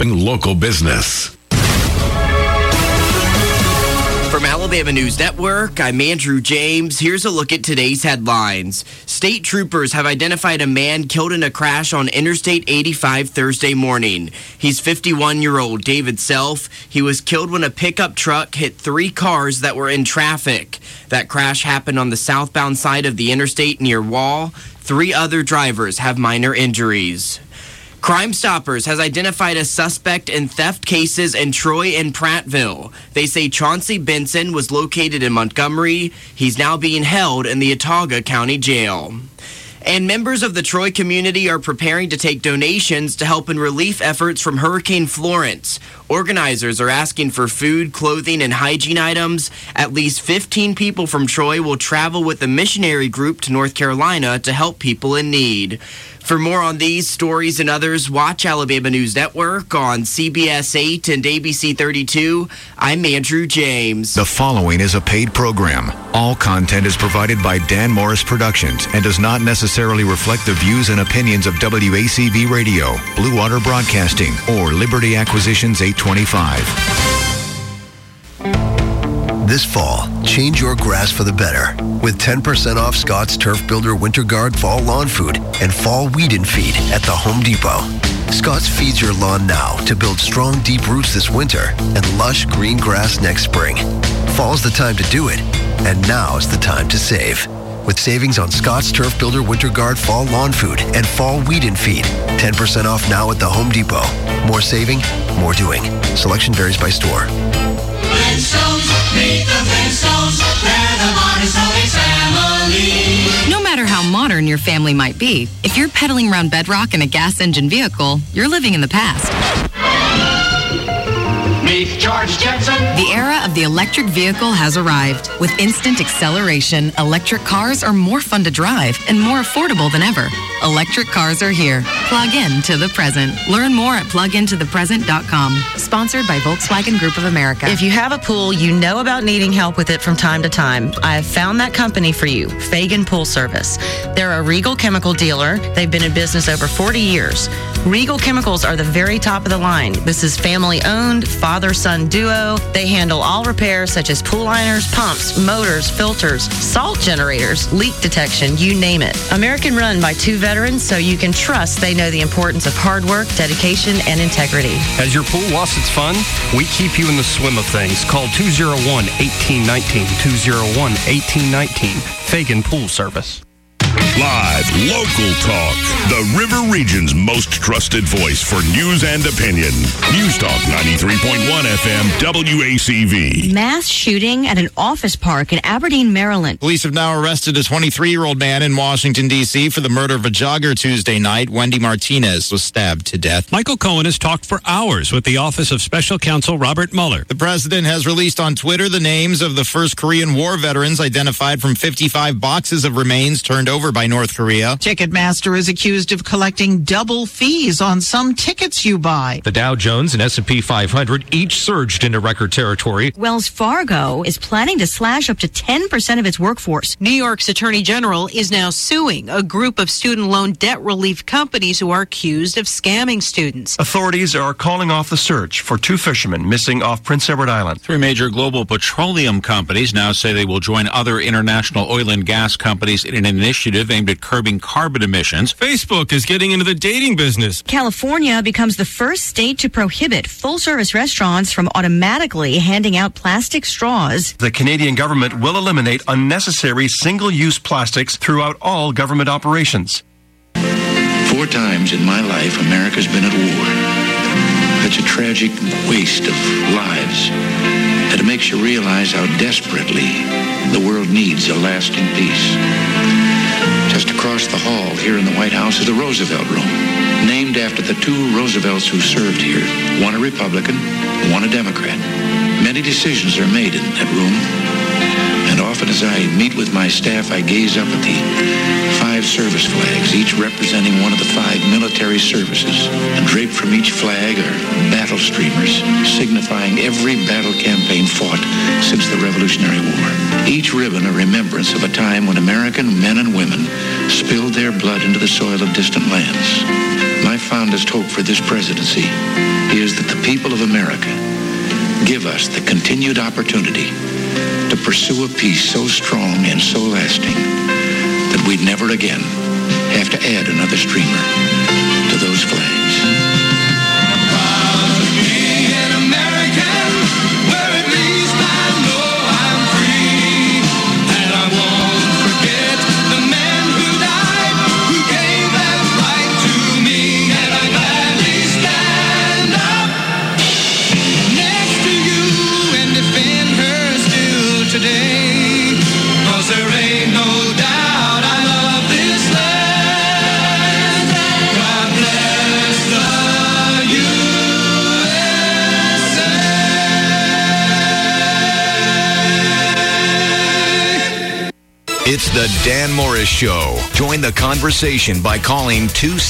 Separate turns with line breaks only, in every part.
Local business.
From Alabama News Network, I'm Andrew James. Here's a look at today's headlines. State troopers have identified a man killed in a crash on Interstate 85 Thursday morning. He's 51-year-old David Self. He was killed when a pickup truck hit 3 cars that were in traffic. That crash happened on the southbound side of the interstate near Wall. 3 other drivers have minor injuries. Crime Stoppers has identified a suspect in theft cases in Troy and Prattville. They say Chauncey Benson was located in Montgomery. He's now being held in the Autauga County Jail. And members of the Troy community are preparing to take donations to help in relief efforts from Hurricane Florence. Organizers are asking for food, clothing, and hygiene items. At least 15 people from Troy will travel with a missionary group to North Carolina to help people in need. For more on these stories and others, watch Alabama News Network on CBS 8 and ABC 32. I'm Andrew James.
The following is a paid program. All content is provided by Dan Morris Productions and does not necessarily reflect the views and opinions of WACB Radio, Blue Water Broadcasting, or Liberty Acquisitions 825.
This fall, change your grass for the better with 10% off Scott's Turf Builder Winter Guard Fall Lawn Food and Fall Weed and Feed at the Home Depot. Scott's feeds your lawn now to build strong, deep roots this winter and lush green grass next spring. Fall's the time to do it, and now's the time to save. With savings on Scott's Turf Builder Winter Guard Fall Lawn Food and Fall Weed and Feed. 10% off now at the Home Depot. More saving, more doing. Selection varies by store.
Flintstones, meet the Flintstones, they're the modern family.
No matter how modern your family might be, if you're pedaling around Bedrock in a gas engine vehicle, you're living in the past.
Meet George Jetson.
The era of the electric vehicle has arrived. With instant acceleration, electric cars are more fun to drive and more affordable than ever. Electric cars are here. Plug in to the present. Learn more at plugintothepresent.com. Sponsored by Volkswagen Group of America.
If you have a pool, you know about needing help with it from time to time. I have found that company for you, Fagan Pool Service. They're a Regal chemical dealer. They've been in business over 40 years. Regal Chemicals are the very top of the line. This is family-owned, father-son duo. They handle all repairs such as pool liners, pumps, motors, filters, salt generators, leak detection, you name it. American run by 2 veterans, so you can trust they know the importance of hard work, dedication, and integrity.
As your pool lost its fun, we keep you in the swim of things. Call 201-1819, 201-1819, Fagan Pool Service.
Live, local talk. The River Region's most trusted voice for news and opinion. News Talk 93.1 FM, WACV.
Mass shooting at an office park in Aberdeen, Maryland.
Police have now arrested a 23-year-old man in Washington, D.C. for the murder of a jogger Tuesday night. Wendy Martinez was stabbed to death.
Michael Cohen has talked for hours with the Office of Special Counsel Robert Mueller.
The president has released on Twitter the names of the first Korean War veterans identified from 55 boxes of remains turned over by North Korea.
Ticketmaster is accused of collecting double fees on some tickets you buy.
The Dow Jones and S&P 500 each surged into record territory.
Wells Fargo is planning to slash up to 10% of its workforce.
New York's Attorney General is now suing a group of student loan debt relief companies who are accused of scamming students.
Authorities are calling off the search for 2 fishermen missing off Prince Edward Island.
3 major global petroleum companies now say they will join other international oil and gas companies in an initiative aimed at curbing carbon emissions.
Facebook is getting into the dating business.
California becomes the first state to prohibit full-service restaurants from automatically handing out plastic straws.
The Canadian government will eliminate unnecessary single-use plastics throughout all government operations.
4 times in my life, America's been at war. Such a tragic waste of lives that it makes you realize how desperately the world needs a lasting peace. Just across the hall here in the White House is the Roosevelt Room, named after the 2 Roosevelts who served here, one a Republican, one a Democrat. Many decisions are made in that room, and often as I meet with my staff, I gaze up at the 5 service flags, each representing one of the 5 military services, and draped from each flag are battle streamers, signifying every battle campaign fought since the Revolutionary War. Each ribbon a remembrance of a time when American men and women spilled their blood into the soil of distant lands. My fondest hope for this presidency is that the people of America give us the continued opportunity to pursue a peace so strong and so lasting that we'd never again have to add another streamer to those flags.
It's the Dan Morris Show. Join the conversation by calling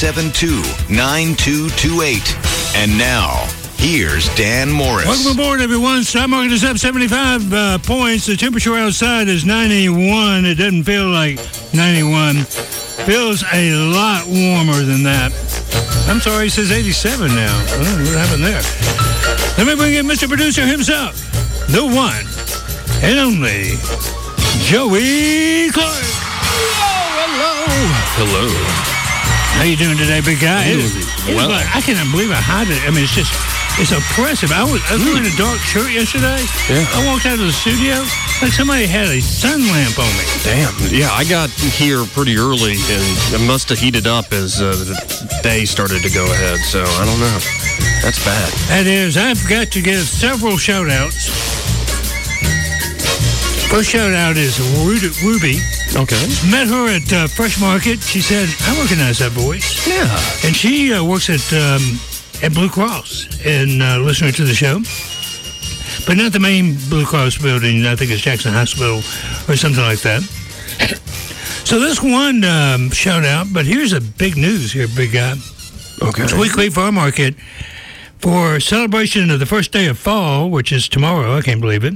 272-9228. And now, here's Dan Morris.
Welcome aboard, everyone. Stock market is up 75 points. The temperature outside is 91. It doesn't feel like 91. Feels a lot warmer than that. I'm sorry, it says 87 now. What happened there? Let me bring in Mr. Producer himself, the one and only Joey Clark.
Hello.
How you doing today, big guy?
Well,
I cannot believe how hot it is. I mean, it's oppressive. I was wearing a dark shirt yesterday.
Yeah.
I walked out of the studio like somebody had a sun lamp on me.
Damn. Yeah, I got here pretty early, and it must have heated up as the day started to go ahead. So I don't know. That's bad.
That is. I've got to give several shout-outs. First shout-out is Ruby.
Okay.
Met her at Fresh Market. She said, I recognize that voice.
Yeah.
And she works at Blue Cross and listening to the show. But not the main Blue Cross building. I think it's Jackson Hospital or something like that. So this one shout-out, but here's a big news here, big guy.
Okay.
Sweet Creek Farm Market, for celebration of the first day of fall, which is tomorrow, I can't believe it,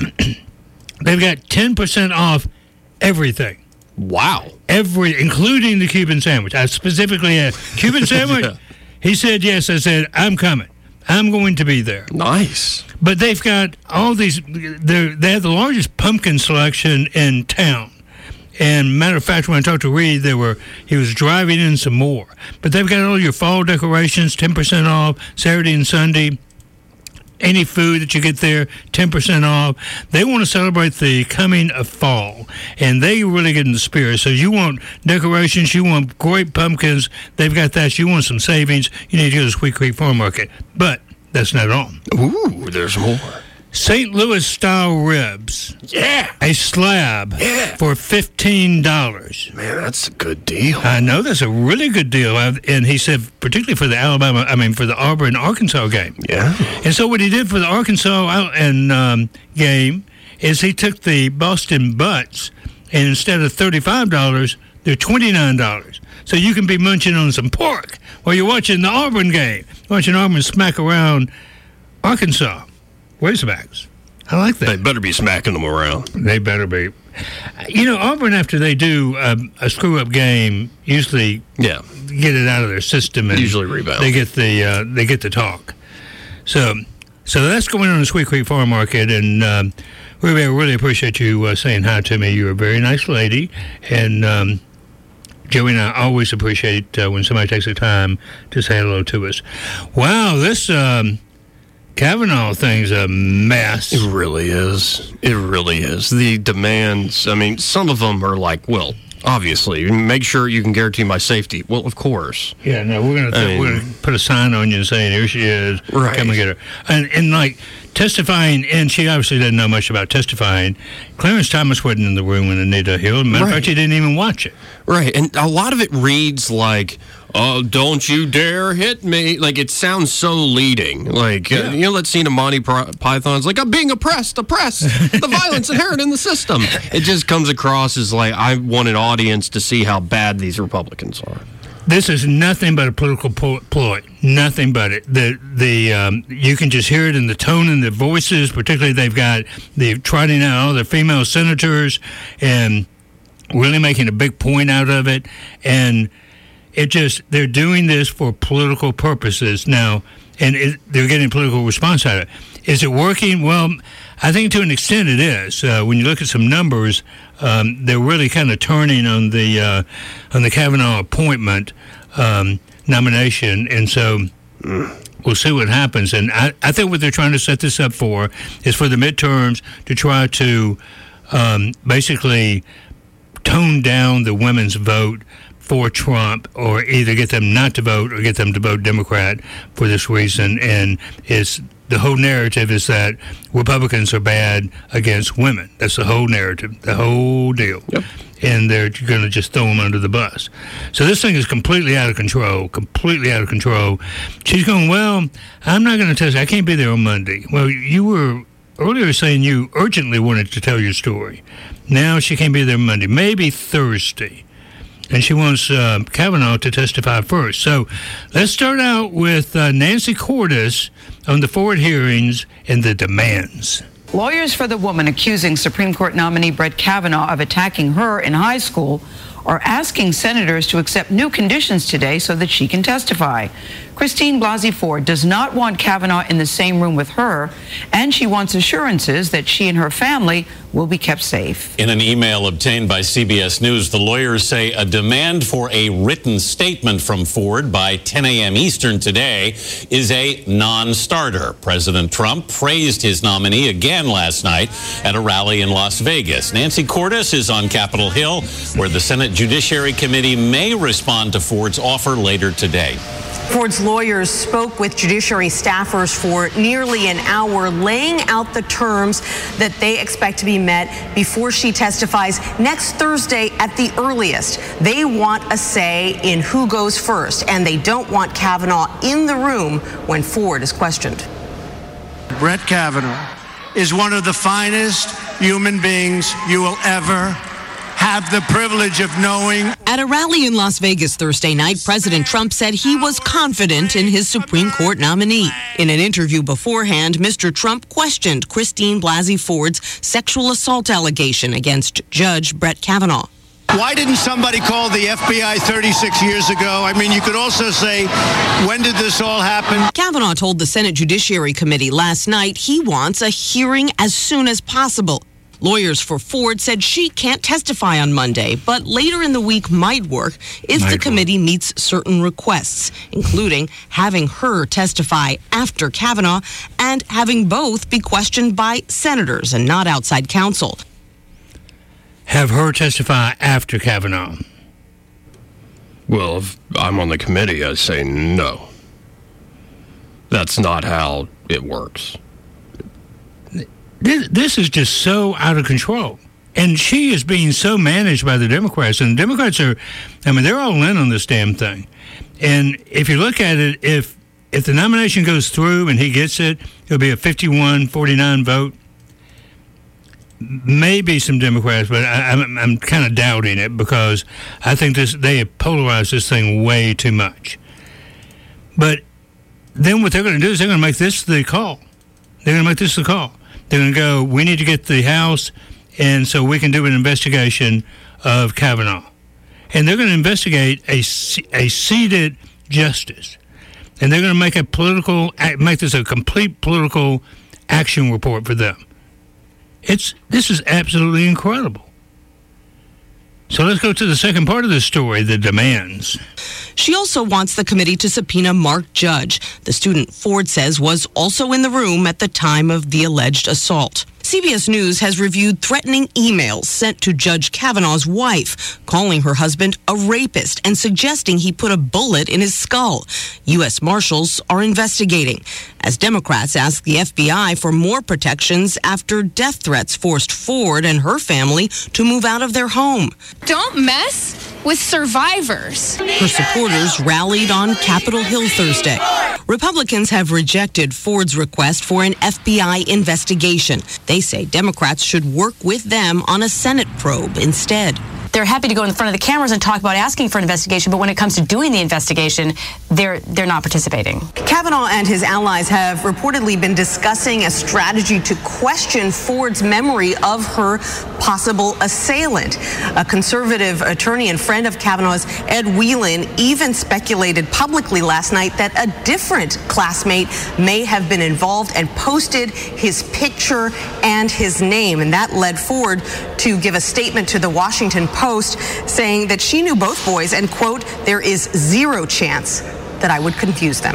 they've got 10% off everything.
Wow.
Including the Cuban sandwich. I specifically asked, Cuban sandwich? Yeah. He said yes. I said, I'm coming. I'm going to be there.
Nice.
But they've got all these, they have the largest pumpkin selection in town. And matter of fact, when I talked to Reed, he was driving in some more. But they've got all your fall decorations, 10% off, Saturday and Sunday. Any food that you get there, 10% off. They want to celebrate the coming of fall, and they really get in the spirit. So you want decorations, you want great pumpkins, they've got that. You want some savings, you need to go to Sweet Creek Farm Market. But that's not all.
Ooh, there's more.
St. Louis style ribs.
Yeah.
A slab for $15.
Man, that's a good deal.
I know, that's a really good deal. And he said, particularly for the for the Auburn, Arkansas game.
Yeah.
And so what he did for the Arkansas game is he took the Boston Butts, and instead of $35, they're $29. So you can be munching on some pork while you're watching the Auburn game. Watching Auburn smack around Arkansas. Razorbacks. I like that.
They better be smacking them around.
They better be. You know, Auburn, after they do a screw-up game, usually get it out of their system and
usually rebound.
They get the talk. So that's going on in Sweet Creek Farm Market, and Ruby, I really appreciate you saying hi to me. You're a very nice lady, and Joey and I always appreciate when somebody takes the time to say hello to us. Wow, this Kavanaugh thing's a mess.
It really is. It really is. The demands, I mean, some of them are like, well, obviously, make sure you can guarantee my safety. Well, of course.
Yeah, no, we're gonna put a sign on you and saying, here she is,
right.
Come and get her. And like testifying, and she obviously doesn't know much about testifying. Clarence Thomas wasn't in the room when Anita Hill. Matter of fact, she didn't even watch it.
Right, and a lot of it reads like, oh, don't you dare hit me. Like, it sounds so leading. Like, you know that scene of Monty Python's like, I'm being oppressed, the violence inherent in the system. It just comes across as like, I want an audience to see how bad these Republicans are.
This is nothing but a political ploy. Nothing but it. You can just hear it in the tone and the voices. Particularly, they're trotting out all the female senators and really making a big point out of it. And they're doing this for political purposes now, and they're getting political response out of it. Is it working? Well, I think to an extent it is. When you look at some numbers, they're really kind of turning on the Kavanaugh appointment nomination, and so we'll see what happens. And I think what they're trying to set this up for is for the midterms to try to basically tone down the women's vote for Trump, or either get them not to vote or get them to vote Democrat for this reason. And the whole narrative is that Republicans are bad against women. That's the whole narrative, the whole deal.
Yep.
And they're going to just throw them under the bus. So this thing is completely out of control, She's going, well, I'm not going to test. I can't be there on Monday. Well, you were earlier saying you urgently wanted to tell your story. Now she can't be there Monday, maybe Thursday. And she wants Kavanaugh to testify first. So let's start out with Nancy Cordes on the Ford hearings and the demands.
Lawyers for the woman accusing Supreme Court nominee Brett Kavanaugh of attacking her in high school are asking senators to accept new conditions today so that she can testify. Christine Blasey Ford does not want Kavanaugh in the same room with her, and she wants assurances that she and her family will be kept safe.
In an email obtained by CBS News, the lawyers say a demand for a written statement from Ford by 10 a.m. Eastern today is a non-starter. President Trump praised his nominee again last night at a rally in Las Vegas. Nancy Cordes is on Capitol Hill, where the Senate Judiciary Committee may respond to Ford's offer later today.
Ford's lawyers spoke with judiciary staffers for nearly an hour, laying out the terms that they expect to be met before she testifies next Thursday at the earliest. They want a say in who goes first, and they don't want Kavanaugh in the room when Ford is questioned.
Brett Kavanaugh is one of the finest human beings you will ever have the privilege of knowing.
At a rally in Las Vegas Thursday night, President Trump said he was confident in his Supreme Court nominee. In an interview beforehand, Mr. Trump questioned Christine Blasey Ford's sexual assault allegation against Judge Brett Kavanaugh.
Why didn't somebody call the FBI 36 years ago? I mean, you could also say, when did this all happen?
Kavanaugh told the Senate Judiciary Committee last night he wants a hearing as soon as possible. Lawyers for Ford said she can't testify on Monday, but later in the week might work if the committee meets certain requests, including having her testify after Kavanaugh and having both be questioned by senators and not outside counsel.
Have her testify after Kavanaugh.
Well, if I'm on the committee, I say no. That's not how it works.
This is just so out of control. And she is being so managed by the Democrats. And the Democrats they're all in on this damn thing. And if you look at it, if the nomination goes through and he gets it, it'll be a 51-49 vote. Maybe some Democrats, but I'm kind of doubting it because I think they have polarized this thing way too much. But then what they're going to do is they're going to make this the call. They're going to make this the call. They're going to go, we need to get the House, and so we can do an investigation of Kavanaugh. And they're going to investigate a seated justice. And they're going to make this a complete political action report for them. This is absolutely incredible. So let's go to the second part of the story, the demands.
She also wants the committee to subpoena Mark Judge, the student Ford says was also in the room at the time of the alleged assault. CBS News has reviewed threatening emails sent to Judge Kavanaugh's wife, calling her husband a rapist and suggesting he put a bullet in his skull. U.S. Marshals are investigating, as Democrats ask the FBI for more protections after death threats forced Ford and her family to move out of their home.
Don't mess with survivors.
Her supporters rallied on Capitol Hill Thursday. Republicans have rejected Ford's request for an FBI investigation. They say Democrats should work with them on a Senate probe instead.
they're happy to go in front of the cameras and talk about asking for an investigation, but when it comes to doing the investigation, they're not participating.
Kavanaugh and his allies have reportedly been discussing a strategy to question Ford's memory of her possible assailant. A conservative attorney and friend of Kavanaugh's, Ed Whelan, even speculated publicly last night that a different classmate may have been involved and posted his picture and his name. And that led Ford to give a statement to the Washington Post saying that she knew both boys and, quote, "There is zero chance that I would confuse them."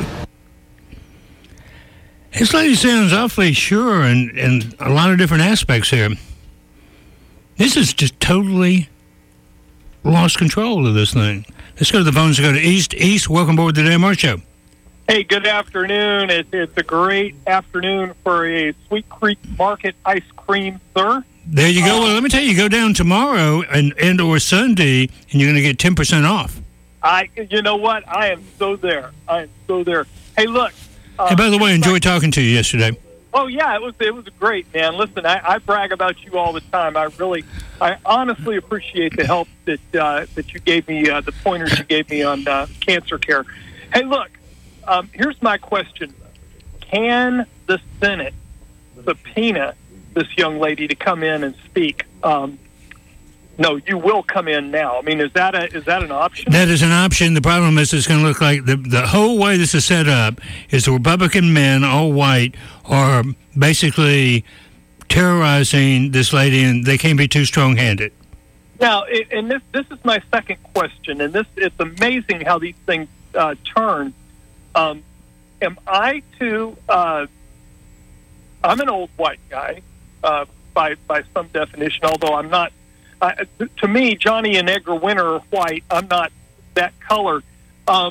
This lady sounds awfully sure in a lot of different aspects here. This is just totally lost control of this thing. Let's go to the phones and go to East. East, welcome aboard the Dan Morris Show.
Hey, good afternoon. It's a great afternoon for a Sweet Creek Market ice cream, sir.
There you go. Well, let me tell you, go down tomorrow and or Sunday, and you're going to get 10% off.
You know what? I am so there. Hey, look.
Hey, by the way, enjoyed talking to you yesterday.
Oh yeah, it was great, man. Listen, I brag about you all the time. I honestly appreciate the help that you gave me, the pointers you gave me on cancer care. Hey, look. Here's my question. Can the Senate subpoena this young lady to come in and speak? No, you will come in now. I mean, is that an option?
That is an option. The problem is it's going to look like the whole way this is set up is the Republican men, all white, are basically terrorizing this lady, and they can't be too strong-handed.
Now, and this is my second question, and it's amazing how these things turn. Am I too? I'm an old white guy by some definition, although I'm not. To me, Johnny and Edgar Winter are white. I'm not that color. Are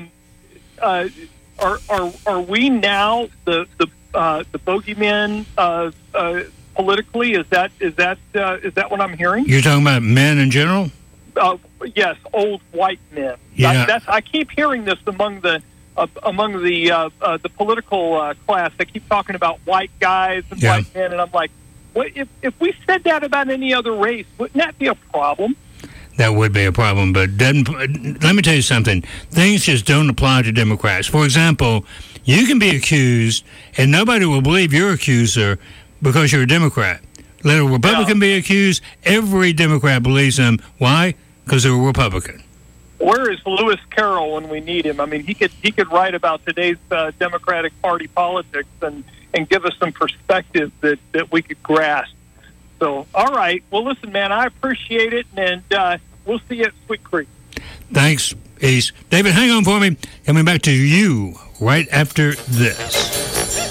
we now the bogeymen politically? Is that what I'm hearing?
You're talking about men in general?
Yes, old white men.
Yeah.
I keep hearing this among the political class. They keep talking about white guys and white men, and I'm like, well, if we said that about any other race, wouldn't that be a problem?
That would be a problem, but let me tell you something. Things just don't apply to Democrats. For example, you can be accused, and nobody will believe your accuser because you're a Democrat. Let a Republican be accused, every Democrat believes them. Why? Because they're a Republican.
Where is Lewis Carroll when we need him? I mean, he could write about today's Democratic Party politics and give us some perspective that we could grasp. So, all right. Well, listen, man, I appreciate it, and we'll see you at Sweet Creek.
Thanks, Ace. David, hang on for me. Coming back to you right after this.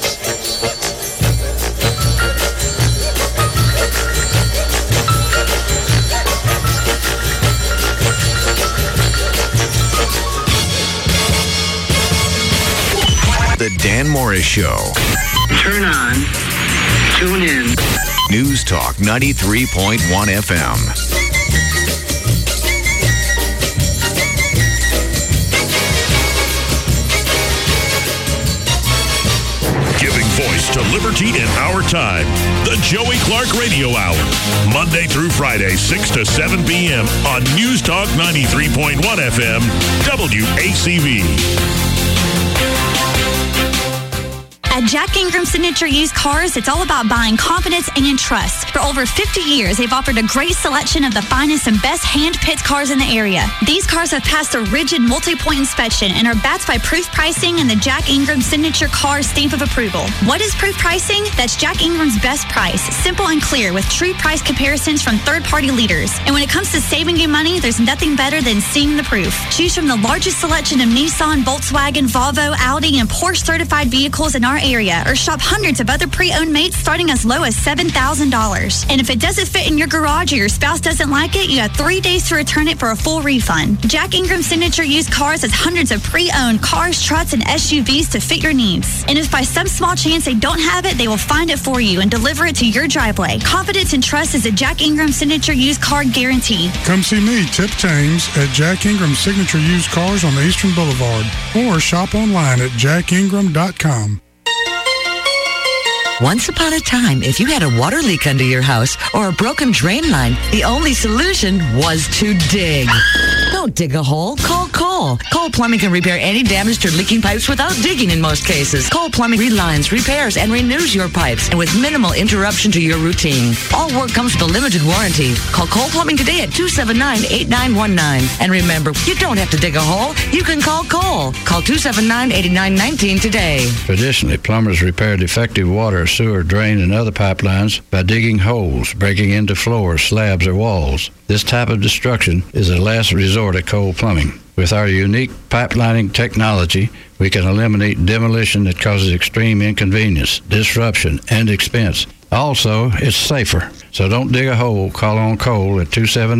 The Dan Morris Show.
Turn on, tune in.
News Talk 93.1 FM.
Giving voice to liberty in our time. The Joey Clark Radio Hour. Monday through Friday, 6 to 7 p.m. on News Talk 93.1 FM, WACV.
At Jack Ingram Signature Used Cars, it's all about buying confidence and trust. For over 50 years, they've offered a great selection of the finest and best hand-picked cars in the area. These cars have passed a rigid multi-point inspection and are backed by proof pricing and the Jack Ingram Signature Car stamp of approval. What is proof pricing? That's Jack Ingram's best price, simple and clear, with true price comparisons from third-party leaders. And when it comes to saving you money, there's nothing better than seeing the proof. Choose from the largest selection of Nissan, Volkswagen, Volvo, Audi, and Porsche certified vehicles in our area, or shop hundreds of other pre-owned mates starting as low as $7,000. And if it doesn't fit in your garage or your spouse doesn't like it, you have 3 days to return it for a full refund. Jack Ingram Signature Used Cars has hundreds of pre-owned cars, trucks, and SUVs to fit your needs. And if by some small chance they don't have it, they will find it for you and deliver it to your driveway. Confidence and trust is a Jack Ingram Signature Used Car guarantee.
Come see me, Tip James, at Jack Ingram Signature Used Cars on the Eastern Boulevard, or shop online at jackingram.com.
Once upon a time, if you had a water leak under your house or a broken drain line, the only solution was to dig. Don't dig a hole. Call Cole. Cole Plumbing can repair any damaged or leaking pipes without digging in most cases. Cole Plumbing relines, repairs, and renews your pipes, and with minimal interruption to your routine. All work comes with a limited warranty. Call Cole Plumbing today at 279-8919. And remember, you don't have to dig a hole. You can call Cole. Call 279-8919 today.
Traditionally, plumbers repair defective water, sewer, drain, and other pipelines by digging holes, breaking into floors, slabs, or walls. This type of destruction is a last resort at Cole Plumbing. With our unique pipelining technology, we can eliminate demolition that causes extreme inconvenience, disruption, and expense. Also, it's safer. So don't dig a hole. Call on Cole at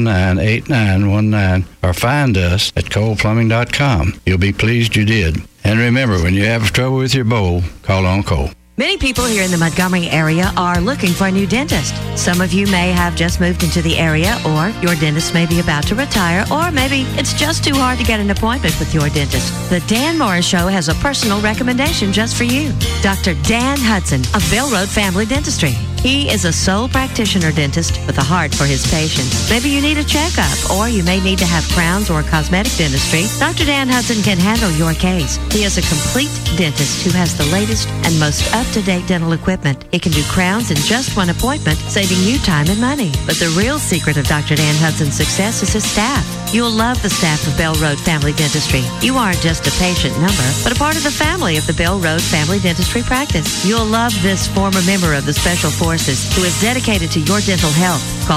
279-8919 or find us at coleplumbing.com. You'll be pleased you did. And remember, when you have trouble with your bowl, call on Cole.
Many people here in the Montgomery area are looking for a new dentist. Some of you may have just moved into the area, or your dentist may be about to retire, or maybe it's just too hard to get an appointment with your dentist. The Dan Morris Show has a personal recommendation just for you. Dr. Dan Hudson of Bell Road Family Dentistry. He is a sole practitioner dentist with a heart for his patients. Maybe you need a checkup, or you may need to have crowns or cosmetic dentistry. Dr. Dan Hudson can handle your case. He is a complete dentist who has the latest and most up-to-date dental equipment. He can do crowns in just one appointment, saving you time and money. But the real secret of Dr. Dan Hudson's success is his staff. You'll love the staff of Bell Road Family Dentistry. You aren't just a patient number, but a part of the family of the Bell Road Family Dentistry practice. You'll love this former member of the Special Forces who is dedicated to your dental health. Call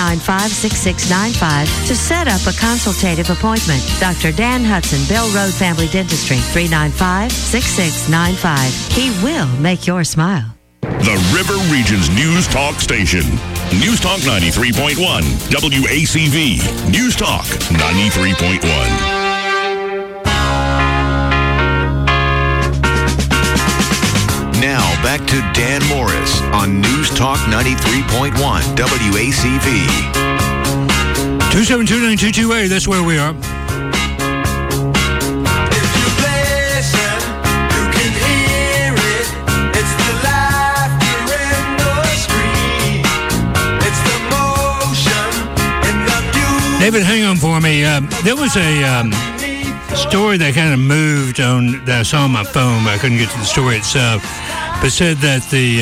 395-6695 to set up a consultative appointment. Dr. Dan Hudson, Bell Road Family Dentistry, 395-6695. He will make your smile.
The River Region's News Talk Station. News Talk 93.1. WACV. News Talk 93.1.
Now, back to Dan Morris on News Talk 93.1 WACV.
272-9228, that's where we are. David, hang on for me. There was a story that kind of moved on that I saw on my phone, but I couldn't get to the story itself. But said that the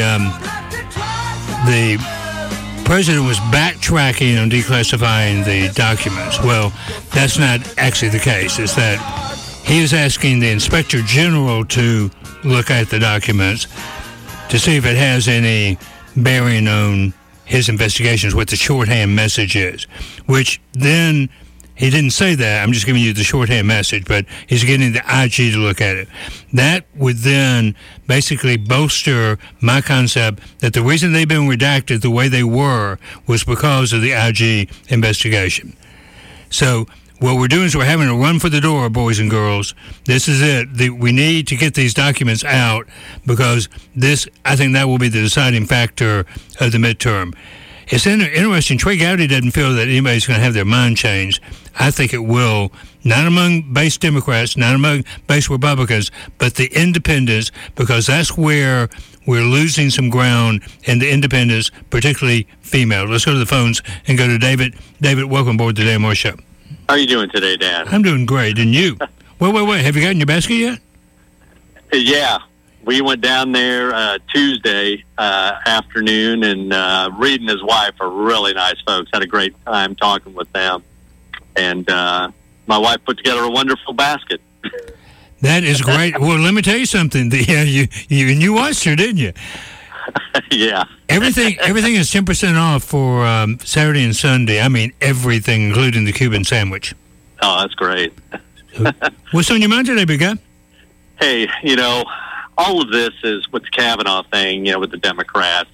president was backtracking on declassifying the documents. Well, that's not actually the case. It's that he is asking the Inspector General to look at the documents to see if it has any bearing on his investigations, what the shorthand message is, which then he didn't say that. I'm just giving you the shorthand message, but he's getting the IG to look at it. That would then basically bolster my concept that the reason they've been redacted the way they were was because of the IG investigation. So what we're doing is we're having a run for the door, boys and girls. This is it. We need to get these documents out because this, I think that will be the deciding factor of the midterm. It's interesting. Trey Gowdy doesn't feel that anybody's going to have their mind changed. I think it will, not among base Democrats, not among base Republicans, but the independents, because that's where we're losing some ground in the independents, particularly female. Let's go to the phones and go to David. David, welcome aboard the Dan Morris Show.
How are you doing today, Dan?
I'm doing great. And you? Wait. Have you gotten your basket yet?
Yeah. We went down there Tuesday afternoon, and Reed and his wife are really nice folks. Had a great time talking with them. And my wife put together a wonderful basket.
That is great. Well, let me tell you something. You watched her, didn't you?
Yeah.
Everything is 10% off for Saturday and Sunday. I mean, everything, including the Cuban sandwich.
Oh, that's great.
What's on your mind today, big guy?
Hey, all of this is with the Kavanaugh thing, with the Democrats.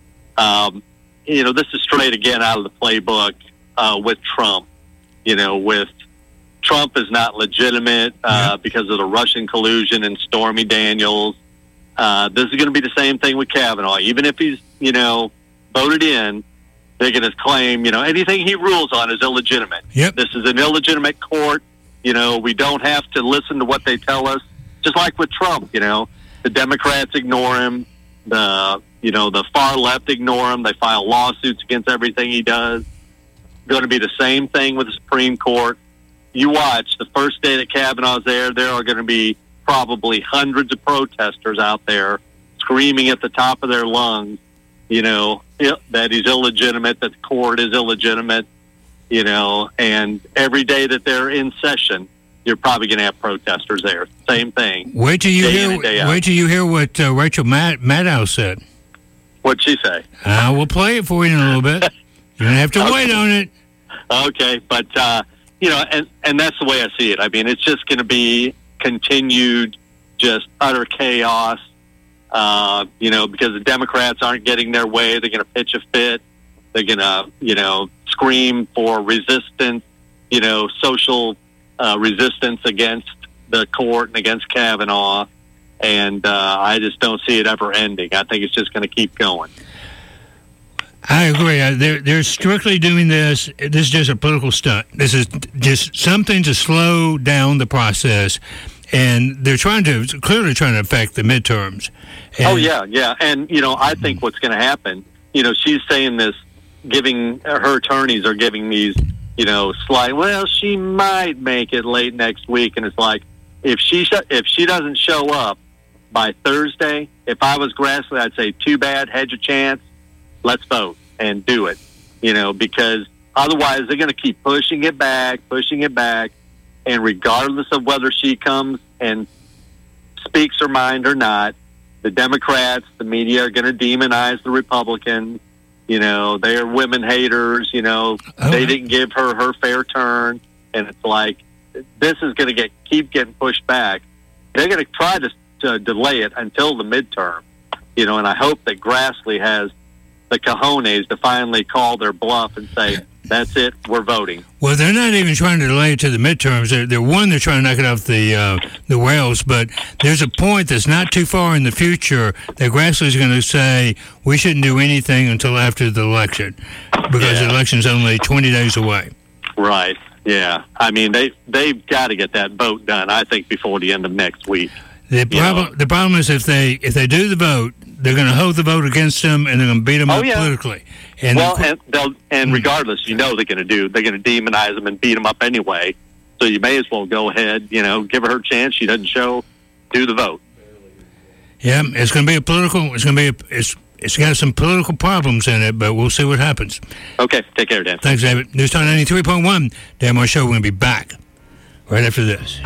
This is straight again out of the playbook with Trump. With Trump is not legitimate because of the Russian collusion and Stormy Daniels. This is going to be the same thing with Kavanaugh. Even if he's, voted in, they're going to claim, anything he rules on is illegitimate.
Yep.
This is an illegitimate court. We don't have to listen to what they tell us. Just like with Trump, the Democrats ignore him. The the far left ignore him. They file lawsuits against everything he does. Going to be the same thing with the Supreme Court. You watch, the first day that Kavanaugh's there are going to be probably hundreds of protesters out there screaming at the top of their lungs, that he's illegitimate, that the court is illegitimate, and every day that they're in session, you're probably going to have protesters there. Same thing.
Wait till you hear what Rachel Maddow said.
What'd she say?
We'll play it for you in a little bit. You're going to have to wait on it.
Okay, but, and that's the way I see it. I mean, it's just going to be continued, just utter chaos, because the Democrats aren't getting their way. They're going to pitch a fit. They're going to, scream for resistance, social resistance against the court and against Kavanaugh. And I just don't see it ever ending. I think it's just going to keep going.
I agree. They're strictly doing this. This is just a political stunt. This is just something to slow down the process. And they're clearly trying to affect the midterms. And
yeah. And, I think what's going to happen, she's saying this, her attorneys are giving these, slight, well, she might make it late next week. And it's like, if she doesn't show up by Thursday, if I was Grassley, I'd say, too bad, had your chance. Let's vote and do it, because otherwise they're going to keep pushing it back. And regardless of whether she comes and speaks her mind or not, the Democrats, the media are going to demonize the Republicans. They're women haters. They didn't give her fair turn. And it's like, this is going to keep getting pushed back. They're going to try to delay it until the midterm, and I hope that Grassley has the cojones to finally call their bluff and say, that's it, we're voting.
Well, they're not even trying to delay it to the midterms. They're trying to knock it off the rails, but there's a point that's not too far in the future that Grassley's going to say we shouldn't do anything until after the election, because the election's only 20 days away.
Right, yeah. I mean, they've got to get that vote done, I think, before the end of next week.
The problem is if they do the vote, they're going to hold the vote against them, and they're going to beat them up politically. And
regardless, they're going to demonize them and beat them up anyway. So you may as well go ahead, give her a chance. She doesn't show, do the vote.
Yeah, it's going to be it's got some political problems in it, but we'll see what happens.
Okay, take care, Dan.
Thanks, David. News Talk 93.1, Dan Moore Show. We're going to be back right after this.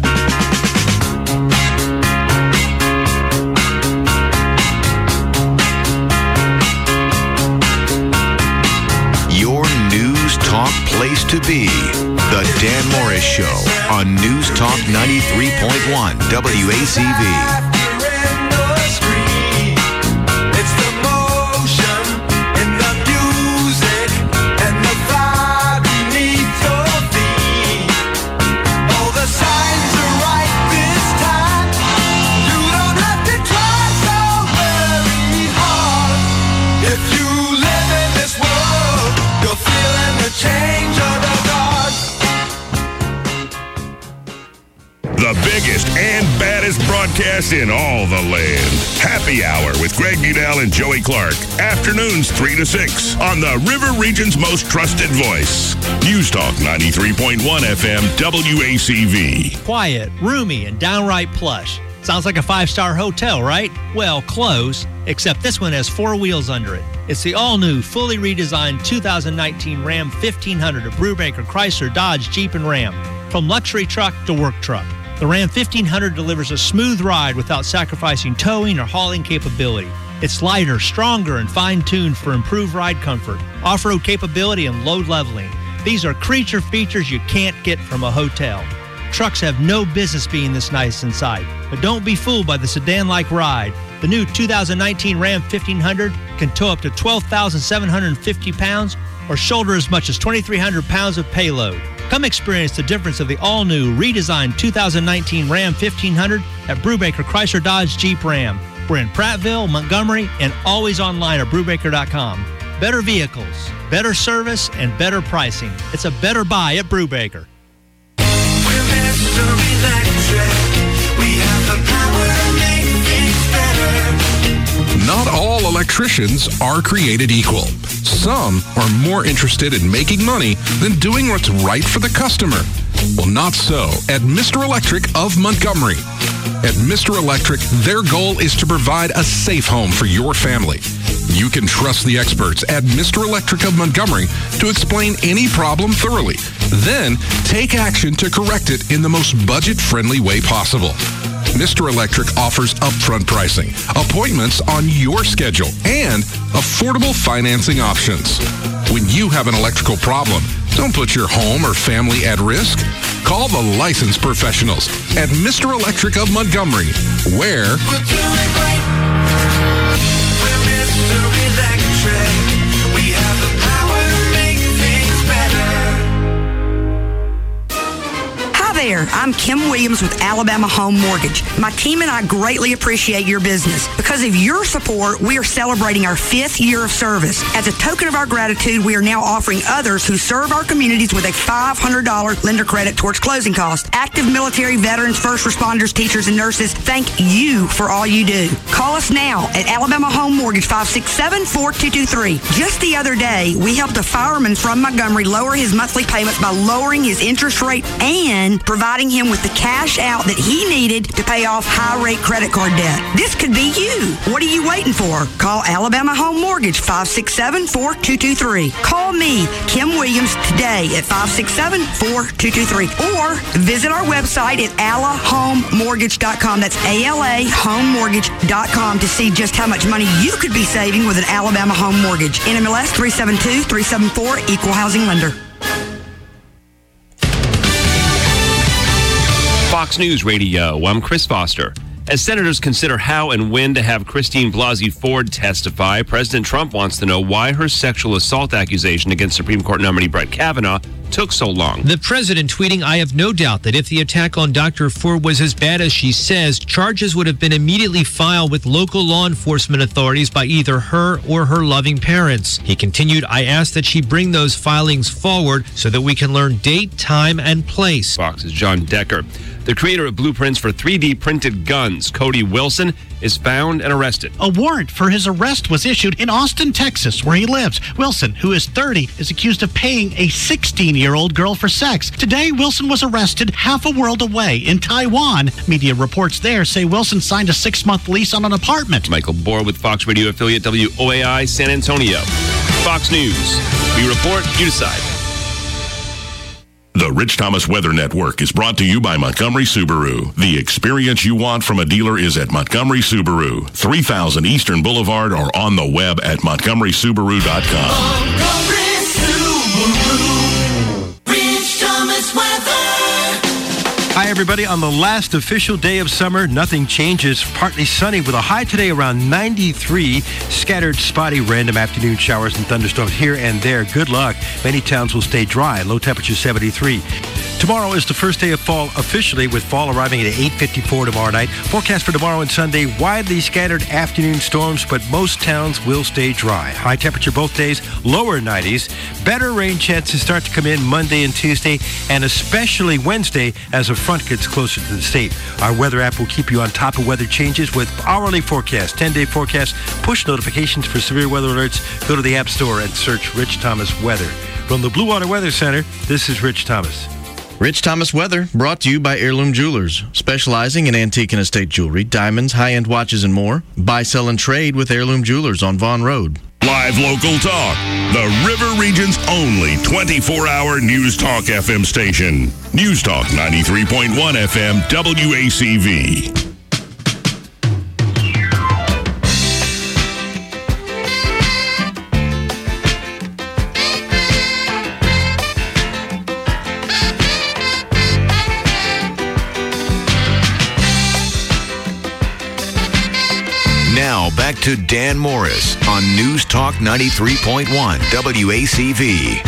Talk place to be. The Dan Morris Show on News Talk 93.1 WACV.
The biggest and baddest broadcast in all the land. Happy Hour with Greg Budell and Joey Clark. Afternoons 3 to 6 on the River Region's most trusted voice. News Talk 93.1 FM WACV.
Quiet, roomy, and downright plush. Sounds like a 5-star hotel, right? Well, close, except this one has 4 wheels under it. It's the all-new, fully redesigned 2019 Ram 1500 of Brubaker Chrysler Dodge Jeep and Ram. From luxury truck to work truck, the Ram 1500 delivers a smooth ride without sacrificing towing or hauling capability. It's lighter, stronger, and fine-tuned for improved ride comfort, off-road capability, and load leveling. These are creature features you can't get from a hotel. Trucks have no business being this nice inside, but don't be fooled by the sedan-like ride. The new 2019 Ram 1500 can tow up to 12,750 pounds or shoulder as much as 2,300 pounds of payload. Come experience the difference of the all-new, redesigned 2019 Ram 1500 at Brubaker Chrysler Dodge Jeep Ram. We're in Prattville, Montgomery, and always online at Brubaker.com. Better vehicles, better service, and better pricing. It's a better buy at Brubaker.
Not all
electricians are created equal. Some are more interested in making money than doing what's right for the customer. Well, not so at Mr. Electric of Montgomery. At Mr. Electric, their goal is to provide a safe home for your family. You can trust the experts at Mr. Electric of Montgomery to explain any problem thoroughly. Then take action to correct it in the most budget-friendly way possible. Mr. Electric offers upfront pricing, appointments on your schedule, and affordable financing options. When you have an electrical problem, don't put your home or family at risk. Call the licensed professionals at Mr. Electric of Montgomery, where
We're doing great. We're Mr. Electric. We have the power to make things better.
Hi there, I'm Kim Williams with Alabama Home Mortgage. My team and I greatly appreciate your business. Because of your support, we are celebrating our 5th year of service. As a token of our gratitude, we are now offering others who serve our communities with a $500 lender credit towards closing costs. Active military, veterans, first responders, teachers, and nurses, thank you for all you do. Call us now at Alabama Home Mortgage, 567-4223. Just the other day, we helped a fireman from Montgomery lower his monthly payments by lowering his interest rate and providing him with the cash out that he needed to pay off high-rate credit card debt. This could be you. What are you waiting for? Call Alabama Home Mortgage, 567-4223. Call me, Kim Williams, today at 567-4223. Or visit our website at alahomemortgage.com. That's ALAHomemortgage.com to see just how much money you could be saving with an Alabama Home Mortgage. NMLS 372374, Equal Housing Lender.
Fox News Radio, I'm Chris Foster. As senators consider how and when to have Christine Blasey Ford testify, President Trump wants to know why her sexual assault accusation against Supreme Court nominee Brett Kavanaugh took so long.
The president tweeting, "I have no doubt that if the attack on Dr. Ford was as bad as she says, charges would have been immediately filed with local law enforcement authorities by either her or her loving parents." He continued, "I ask that she bring those filings forward so that we can learn date, time, and place."
Fox's John Decker. The creator of blueprints for 3D printed guns, Cody Wilson, is found and arrested.
A warrant for his arrest was issued in Austin, Texas, where he lives. Wilson, who is 30, is accused of paying a 16-year-old girl for sex. Today, Wilson was arrested half a world away in Taiwan. Media reports there say Wilson signed a 6-month lease on an apartment.
Michael Bohr with Fox Radio affiliate WOAI San Antonio. Fox News. We report, you decide.
The Rich Thomas Weather Network is brought to you by Montgomery Subaru. The experience you want from a dealer is at Montgomery Subaru, 3000 Eastern Boulevard, or on the web at montgomerysubaru.com.
Montgomery Subaru. Rich Thomas Weather.
Hi, everybody. On the last official day of summer, nothing changes. Partly sunny with a high today around 93. Scattered, spotty, random afternoon showers and thunderstorms here and there. Good luck. Many towns will stay dry. Low temperature 73. Tomorrow is the first day of fall officially, with fall arriving at 8:54 tomorrow night. Forecast for tomorrow and Sunday, widely scattered afternoon storms, but most towns will stay dry. High temperature both days, lower 90s. Better rain chances start to come in Monday and Tuesday, and especially Wednesday as a front gets closer to the state. Our weather app will keep you on top of weather changes with hourly forecast, 10-day forecast, push notifications for severe weather alerts. Go to the App Store and search Rich Thomas Weather. From the Blue Water Weather Center, this is Rich Thomas.
Rich Thomas Weather, brought to you by Heirloom Jewelers, specializing in antique and estate jewelry, diamonds, high-end watches, and more. Buy, sell, and trade with Heirloom Jewelers on Vaughn Road.
Live local talk. The River Region's only 24-hour News Talk FM station. News Talk 93.1 FM WACV.
Now, back to Dan Morris on News Talk 93.1 WACV.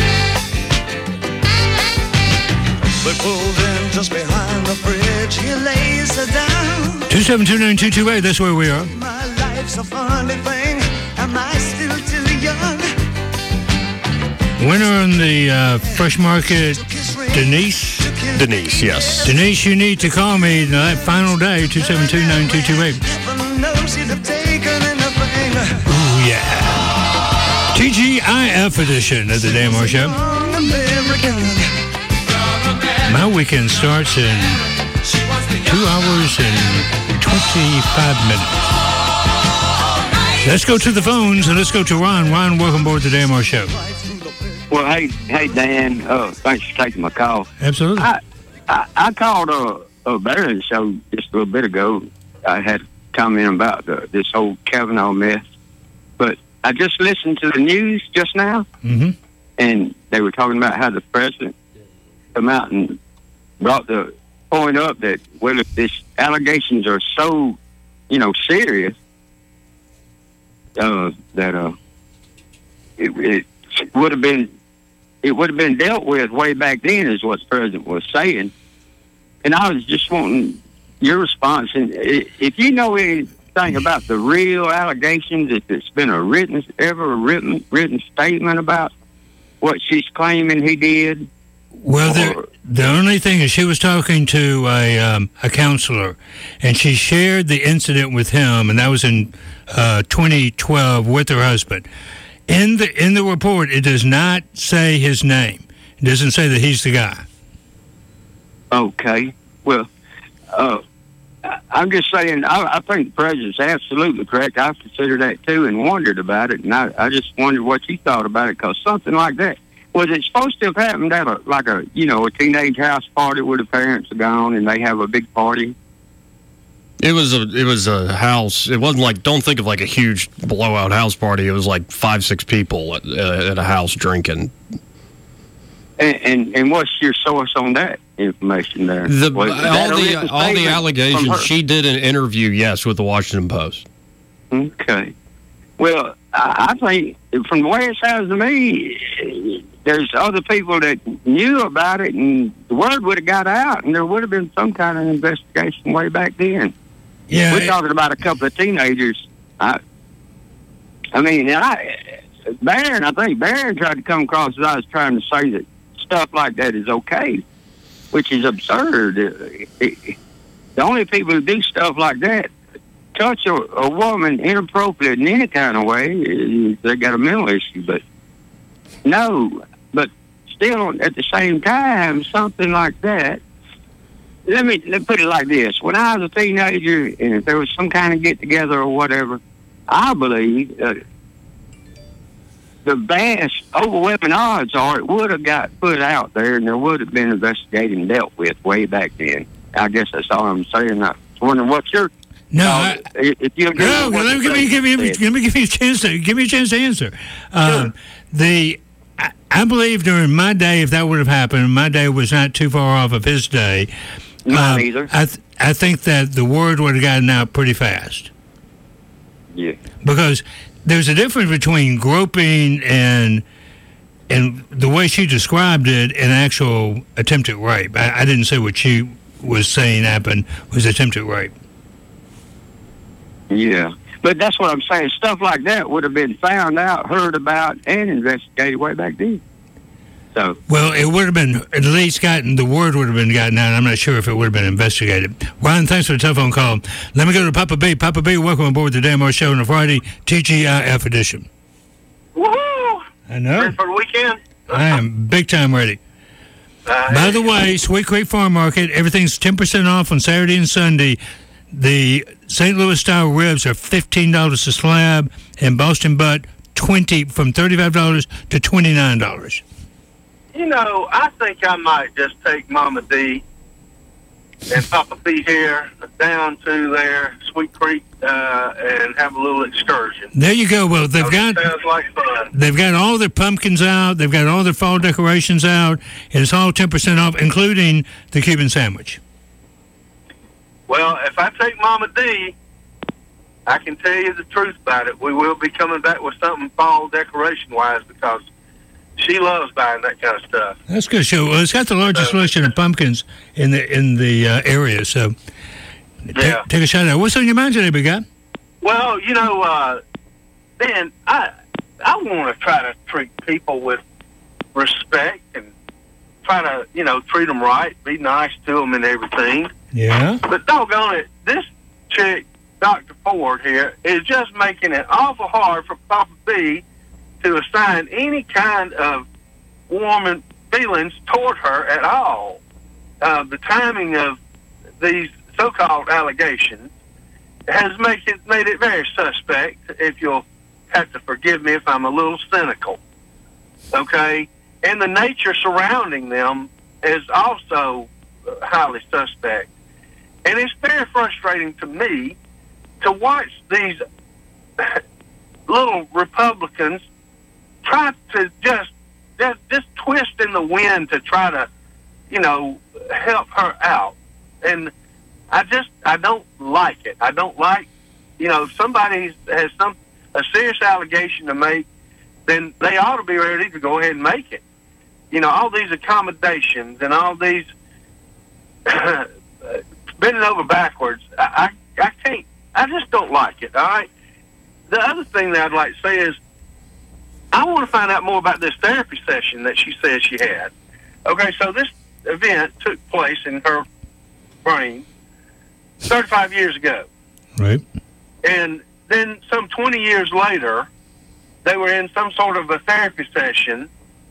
But pulled in just behind the bridge, he lays her down.
2729228, that's where we are.
My life's a funny thing. Am I still too young?
Winner on the Fresh Market, Denise.
Denise, yes.
Denise, you need to call me that final day, 2729228.
Knows you'd have taken anything.
Ooh, TGIF edition of the Dan Moore Show. My weekend starts in 2 hours and 25 minutes. Let's go to the phones and let's go to Ron. Ron, welcome aboard the Dan Moore Show.
Well, hey, Dan. Thanks for taking my call.
Absolutely.
I called a Barron show just a little bit ago. I had a comment about this whole Kavanaugh mess, but I just listened to the news just now, and they were talking about how the president come out and brought the point up that, well, if these allegations are so, serious, that it would have been dealt with way back then, is what the president was saying. And I was just wanting your response. And if you know anything about the real allegations, if it's been a written statement about what she's claiming he did.
Well, the only thing is she was talking to a counselor, and she shared the incident with him, and that was in 2012 with her husband. In the report, it does not say his name. It doesn't say that he's the guy.
Okay. Well, I'm just saying, I think the president's absolutely correct. I considered that too and wondered about it, and I just wondered what you thought about it, because something like that, was it supposed to have happened at a teenage house party where the parents are gone and they have a big party?
It was a house. It wasn't like, don't think of like a huge blowout house party. It was like 5-6 people at a house drinking.
And what's your source on that information there?
All the allegations. She did an interview, yes, with the Washington Post.
Okay. Well, I think from the way it sounds to me, there's other people that knew about it, and the word would have got out, and there would have been some kind of investigation way back then.
Yeah,
we're talking about a couple of teenagers. I think Barron tried to come across as I was trying to say that stuff like that is okay, which is absurd. The only people who do stuff like that, touch a woman inappropriate in any kind of way, they got a mental issue. But no, but still at the same time, something like that. Let me put it like this. When I was a teenager, and if there was some kind of get-together or whatever, I believe the vast, overwhelming odds are it would have got put out there, and there would have been investigated and dealt with way back then. I guess that's all I'm saying. I was wondering what's your... if you agree
let me give you a chance to answer. I believe during my day, if that would have happened, my day was not too far off of his day.
Mine either.
I think that the word would have gotten out pretty fast.
Yeah.
Because there's a difference between groping and the way she described it, and actual attempted rape. I didn't say what she was saying happened was attempted rape.
Yeah. But that's what I'm saying. Stuff like that would have been found out, heard about, and investigated way back then. So. Well,
it would have been at least the word would have been gotten out. I'm not sure if it would have been investigated. Ryan, thanks for the telephone call. Let me go to Papa B. Papa B, welcome aboard the Dan Moore Show on a Friday, TGIF edition.
Woohoo!
I know.
Ready for the weekend?
I am big time ready. By the way, Sweet Creek Farm Market, everything's 10% off on Saturday and Sunday. The St. Louis style ribs are $15 a slab, and Boston butt from $35 to $29.
I think I might just take Mama D and Papa B here down to their Sweet Creek and have a little excursion.
There you go. Well,
sounds like fun.
They've got all their pumpkins out. They've got all their fall decorations out, and it's all 10% off, including the Cuban sandwich.
Well, if I take Mama D, I can tell you the truth about it. We will be coming back with something fall decoration-wise, because she loves buying that kind of stuff.
That's good. Well, it's got the largest selection of pumpkins in the area, so take a shot at it. What's on your mind today, big guy?
Well, Dan, I want to try to treat people with respect and try to, treat them right, be nice to them and everything.
Yeah.
But doggone it, this chick, Dr. Ford here, is just making it awful hard for Papa B to assign any kind of warm feelings toward her at all. The timing of these so-called allegations has made it very suspect, if you'll have to forgive me if I'm a little cynical. Okay? And the nature surrounding them is also highly suspect. And it's very frustrating to me to watch these little Republicans try to just twist in the wind to try to, help her out. And I don't like it. I don't like, if somebody has a serious allegation to make, then they ought to be ready to go ahead and make it. All these accommodations and all these bending over backwards, I can't, I just don't like it, all right? The other thing that I'd like to say is I want to find out more about this therapy session that she said she had. Okay, so this event took place in her brain 35 years ago.
Right.
And then some 20 years later, they were in some sort of a therapy session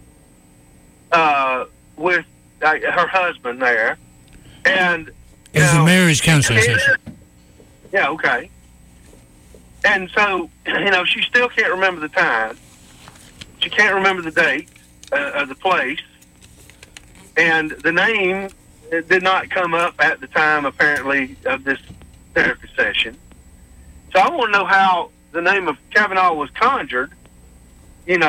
with her husband there. And
it was a marriage counseling session.
Yeah, okay. And so, she still can't remember the time. She can't remember the date of the place. And the name did not come up at the time, apparently, of this therapy session. So I want to know how the name of Kavanaugh was conjured, in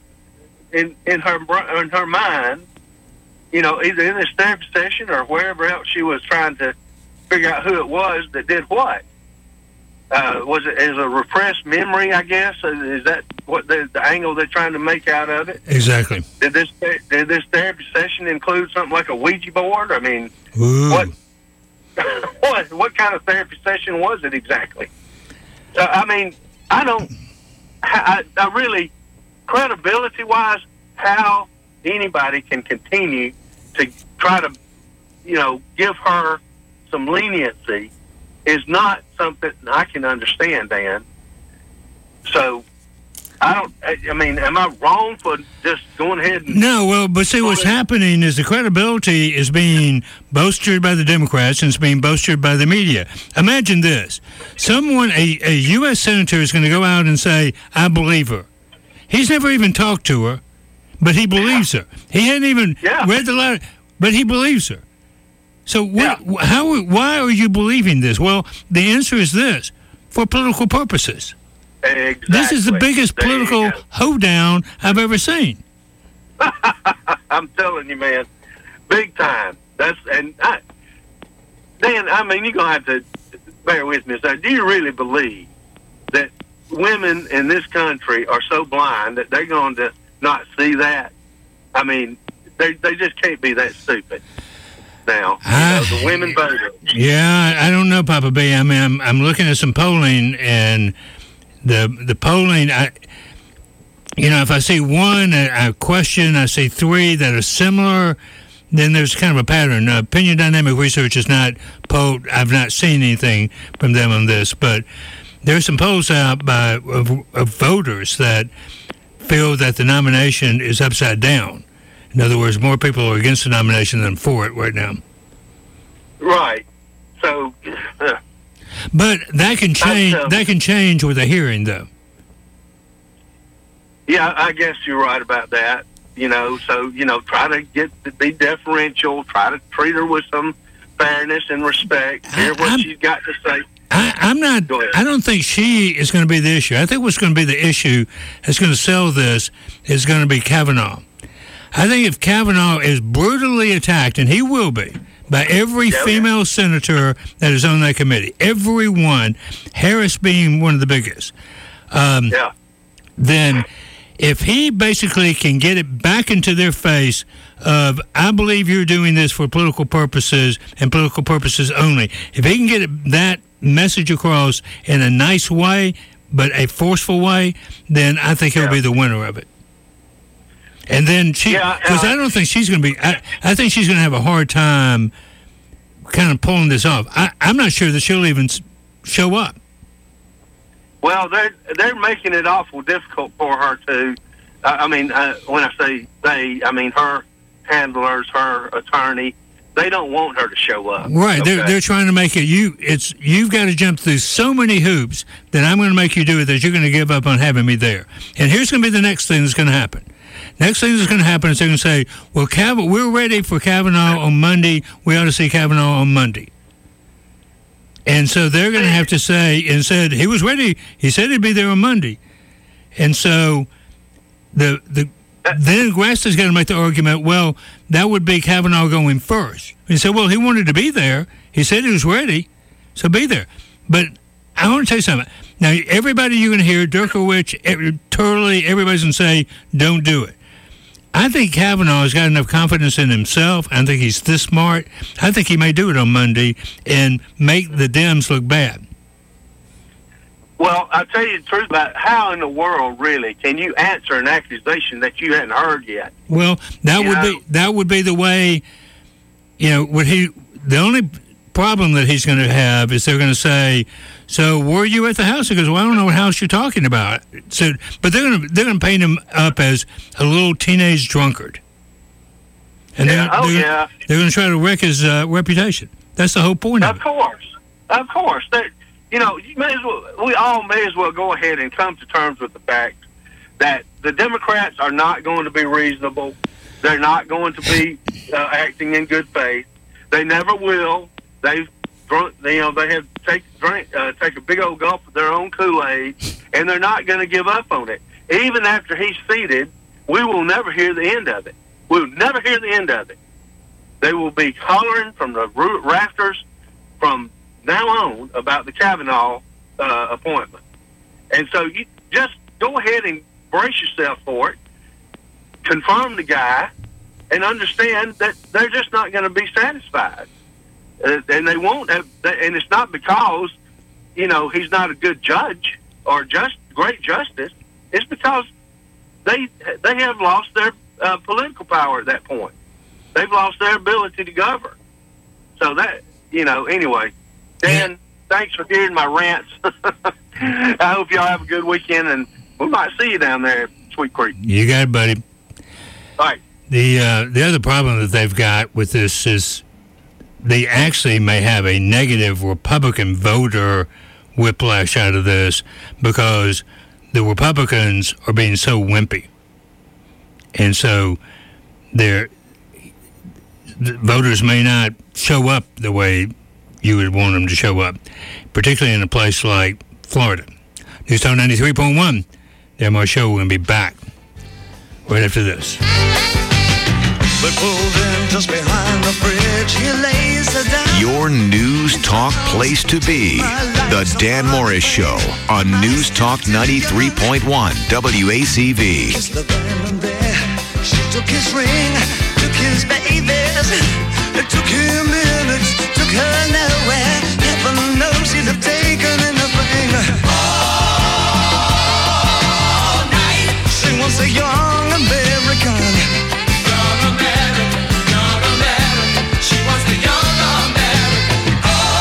her mind, either in this therapy session or wherever else she was trying to figure out who it was that did what. Was it as a repressed memory, I guess? Is that what the angle they're trying to make out of it?
Exactly.
Did this therapy session include something like a Ouija board? I mean,
Ooh.
what kind of therapy session was it exactly? I really, credibility-wise, how anybody can continue to try to, give her some leniency is not something I can understand, Dan. So, am I wrong for just going ahead and...
No, well, but see, what's happening is the credibility is being bolstered by the Democrats and it's being bolstered by the media. Imagine this. A U.S. senator is going to go out and say, I believe her. He's never even talked to her, but he believes her. He hadn't even read the letter, but he believes her. So why are you believing this? Well, the answer is this: for political purposes.
Exactly.
This is the biggest political hoedown I've ever seen.
I'm telling you, man, big time. Dan, you're going to have to bear with me. So, do you really believe that women in this country are so blind that they're going to not see that? I mean, they just can't be that stupid. Now, the women voter.
Yeah, I don't know, Papa B. I mean, I'm looking at some polling, and the polling, if I see one, I question, I see three that are similar, then there's kind of a pattern. Opinion Dynamic Research is not polled. I've not seen anything from them on this, but there's some polls out of voters that feel that the nomination is upside down. In other words, more people are against the nomination than for it right now.
Right. So,
but that can change. That can change with a hearing, though.
Yeah, I guess you're right about that. So try to be deferential. Try to treat her with some fairness and respect. Hear what she's got to say.
I'm not. I don't think she is going to be the issue. I think what's going to be the issue that's going to sell this is going to be Kavanaugh. I think if Kavanaugh is brutally attacked, and he will be, by every female senator that is on that committee, every one, Harris being one of the biggest, then if he basically can get it back into their face of, I believe you're doing this for political purposes and political purposes only, if he can get that message across in a nice way, but a forceful way, then I think he'll be the winner of it. And then because I don't think she's going to be, I think she's going to have a hard time kind of pulling this off. I'm not sure that she'll even show up.
Well, they're making it awful difficult for her to I mean, when I say they, I mean her handlers, her attorney. They don't want her to show up.
Right.
Okay?
They're trying to make it you've got to jump through so many hoops that I'm going to make you do it that you're going to give up on having me there. And here's going to be the next thing that's going to happen. Next thing that's going to happen is they're going to say, well, we're ready for Kavanaugh on Monday. We ought to see Kavanaugh on Monday. And so they're going to have to say, and said he was ready. He said he'd be there on Monday. And so then Grassley's going to make the argument, well, that would be Kavanaugh going first. He said, well, he wanted to be there. He said he was ready, so be there. But I want to tell you something. Now, everybody you're going to hear, Derkowitz, Turley, everybody's going to say, don't do it. I think Kavanaugh has got enough confidence in himself. I think he's this smart. I think he may do it on Monday and make the Dems look bad.
Well, I'll tell you the truth about how in the world, really, can you answer an accusation that you hadn't heard yet?
Well, that would be the way, the only problem that he's going to have is they're going to say, so were you at the house? He goes, well, I don't know what house you're talking about. So, but they're going to paint him up as a little teenage drunkard. And they're going to try to wreck his reputation. That's the whole point of it.
Of course. We all may as well go ahead and come to terms with the fact that the Democrats are not going to be reasonable. They're not going to be acting in good faith. They never will. They've drunk. They have take a big old gulp of their own Kool-Aid, and they're not going to give up on it. Even after he's seated, we will never hear the end of it. We'll never hear the end of it. They will be hollering from the rafters from now on about the Kavanaugh appointment. And so you just go ahead and brace yourself for it, confirm the guy, and understand that they're just not going to be satisfied. And they won't have, and it's not because, he's not a good judge or great justice. It's because they have lost their political power at that point. They've lost their ability to govern. So that, anyway. Dan, thanks for hearing my rants. I hope y'all have a good weekend, and we might see you down there at Sweet Creek.
You got it, buddy.
All right.
The other problem that they've got with this is they actually may have a negative Republican voter whiplash out of this because the Republicans are being so wimpy. And so the voters may not show up the way you would want them to show up, particularly in a place like Florida. News Talk 93.1. The MR Show will be back right after this.
They pulled in just behind the bridge. He lays her down.
Your News Talk place to be. The Dan Morris Show on News Talk 93.1 WACV.
Kissed the band there. She took his ring, took his babies. It took him minutes, took her nowhere. Heaven knows he'd have taken anything. All night. She wants a young American. Young American. She wants the young American.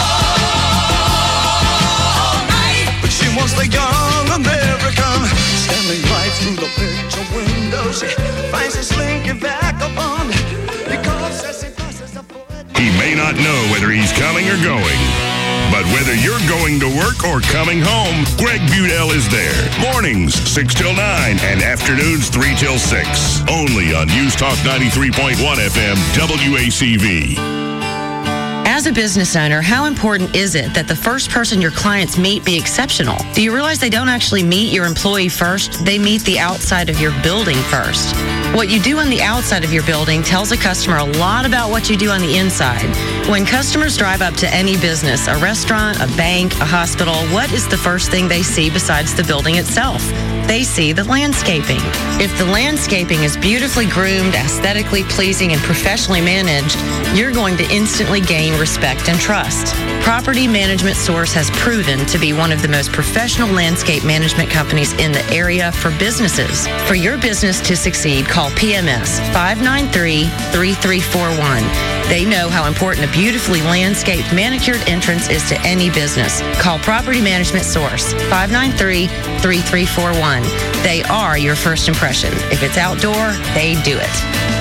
All night. But she wants the young American. Standing right through the picture window, she finds a slinky vagabond. Because as he passes the
He may not know whether he's coming or going, but whether you're going to work or coming home, Greg Budell is there. Mornings, 6 till 9, and afternoons, 3 till 6. Only on News Talk 93.1 FM, WACV.
As a business owner, how important is it that the first person your clients meet be exceptional? Do you realize they don't actually meet your employee first? They meet the outside of your building first. What you do on the outside of your building tells a customer a lot about what you do on the inside. When customers drive up to any business, a restaurant, a bank, a hospital, what is the first thing they see besides the building itself? They see the landscaping. If the landscaping is beautifully groomed, aesthetically pleasing, and professionally managed, you're going to instantly gain respect and trust. Property Management Source has proven to be one of the most professional landscape management companies in the area for businesses. For your business to succeed, call PMS 593-3341. They know how important a beautifully landscaped, manicured entrance is to any business. Call Property Management Source 593-3341. fun. They are your first impression. If it's outdoor, they do it.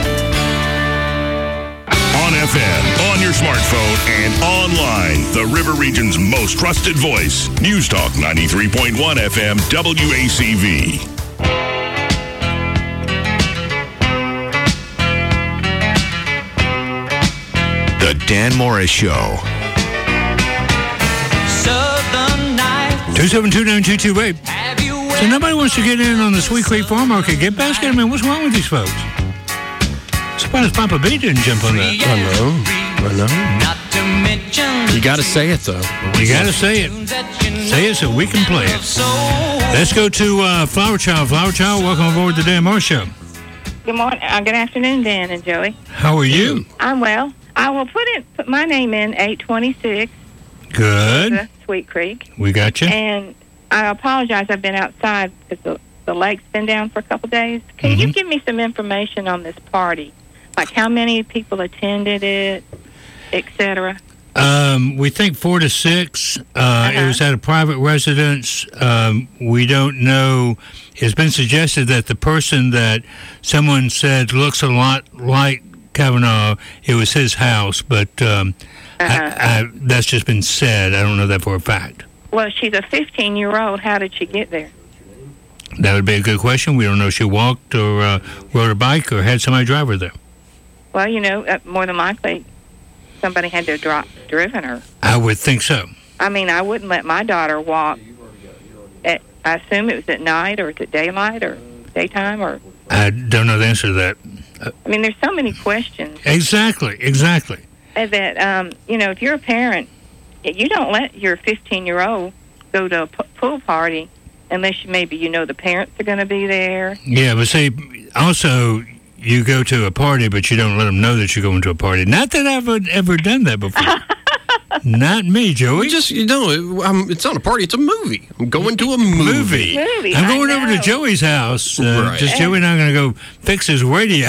On FM, on your smartphone, and online. The River Region's most trusted voice. News Talk 93.1 FM WACV.
The Dan Morris Show.
272-9228. So nobody wants to get in on the Sweet Creek Farm Market gift basket? I mean, what's wrong with these folks? Surprised Papa B didn't jump on that.
I know. You got to say it, though.
You got to say it. Say it so we can play it. Let's go to Flower Child. Flower Child, welcome aboard the Dan Morris Show.
Good morning. Good afternoon, Dan and Joey.
How are you?
I'm well. I will put my name in 826.
Good.
Sweet Creek.
We got you.
And I apologize. I've been outside because the lake's been down for a couple days. Can you give me some information on this party? Like how many people attended it, etc.?
We think 4 to 6. It was at a private residence. We don't know. It's been suggested that the person that someone said looks a lot like Kavanaugh, it was his house, but that's just been said. I don't know that for a fact.
Well, she's a 15-year-old. How did she get there?
That would be a good question. We don't know if she walked or rode a bike or had somebody drive her there.
Well, more than likely, somebody had to driven her.
I would think so.
I mean, I wouldn't let my daughter walk. I assume it was at night, or is it daylight, or daytime, or...
I don't know the answer to that.
I mean, there's so many questions.
Exactly.
That, if you're a parent, you don't let your 15-year-old go to a pool party unless the parents are going to be there.
Yeah, but see, also, you go to a party, but you don't let them know that you're going to a party. Not that I've ever done that before. Not me, Joey.
It's not a party. It's a movie. I'm going to a movie.
I'm going over to Joey's house.
Right.
Just Joey and I'm going to go fix his radio.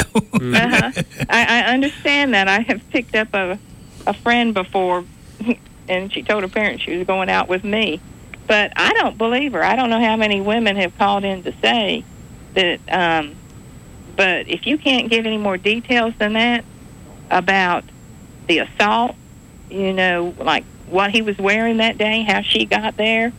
I understand that. I have picked up a friend before, and she told her parents she was going out with me. But I don't believe her. I don't know how many women have called in to say that. But if you can't give any more details than that about the assault, like what he was wearing that day, how she got there,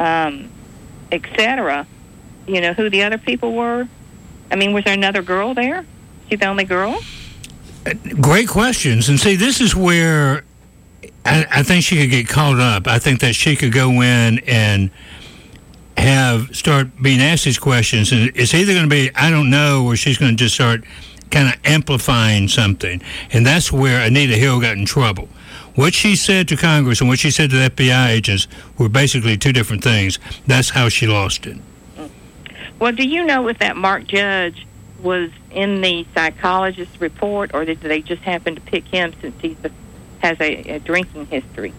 etc., who the other people were. I mean, was there another girl there? She the only girl?
Great questions. And see, this is where I think she could get caught up. I think that she could go in and start being asked these questions, and it's either going to be I don't know, or she's going to just start kind of amplifying something, and that's where Anita Hill got in trouble. What she said to Congress and what she said to the FBI agents were basically two different things. That's how she lost it.
Well, do you know if that Mark Judge was in the psychologist's report, or did they just happen to pick him since he has a drinking history?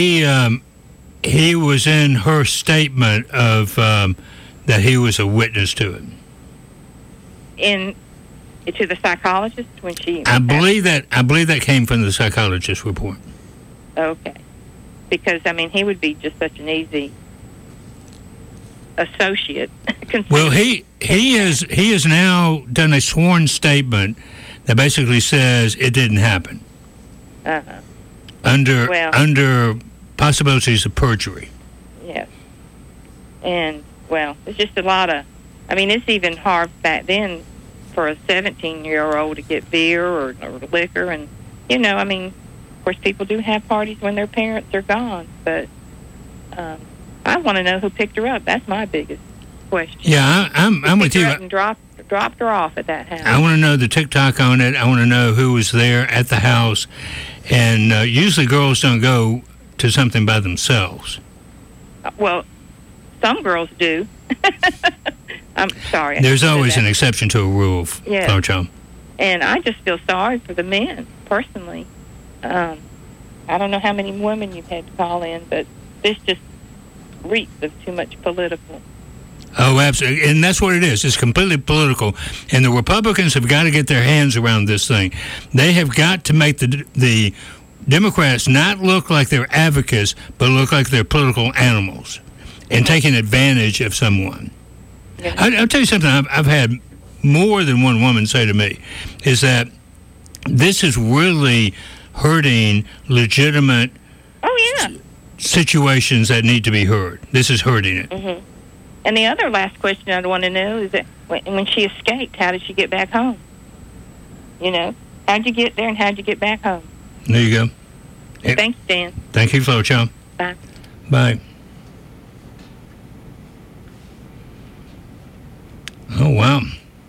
He was in her statement of that he was a witness to it.
To the psychologist when she...
I believe that came from the psychologist's report.
Okay. Because, he would be just such an easy associate.
Well, he has now done a sworn statement that basically says it didn't happen. Under possibilities of perjury.
Yes. And, it's just a lot of... it's even hard back then for a 17-year-old to get beer or liquor. And, of course, people do have parties when their parents are gone. But I want to know who picked her up. That's my biggest question.
Yeah, I'm with you.
And dropped her off at that house.
I want to know the TikTok on it. I want to know who was there at the house. And usually girls don't go to something by themselves.
Well, some girls do. I'm sorry.
There's always an exception to a rule, Flower Child.
And I just feel sorry for the men, personally. I don't know how many women you've had to call in, but this just reeks of too much political.
Oh, absolutely. And that's what it is. It's completely political. And the Republicans have got to get their hands around this thing. They have got to make the Democrats not look like they're advocates, but look like they're political animals and taking advantage of someone. I'll tell you something I've had more than one woman say to me is that this is really hurting legitimate situations that need to be heard. This is hurting it.
Mm-hmm. And the other last question I'd want to know is that when she escaped, how did she get back home? You know, how'd you get there and how'd you get back home?
There you go.
Thanks, Dan.
Thank you, Flo Chum.
Bye.
Bye. Oh, wow.